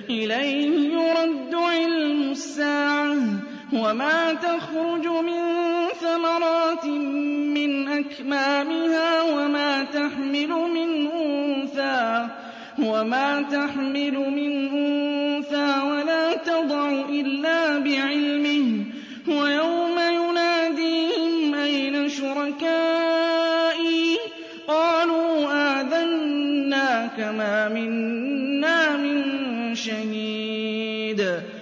إِلَيْهِ يُرَدُّ عِلْمُ السَّاعَةِ وَمَا تَخْرُجُ مِن ثَمَرَاتٍ مِّنْ أَكْمَامِهَا وَمَا تَحْمِلُ مِنْ أُنثَىٰ وَلَا تَضَعُ إِلَّا بِعِلْمِهِ وَيَوْمَ يُنَادِيهِمْ أَيْنَ شُرَكَائِي قَالُوا آذَنَّاكَ مَا مِنَّا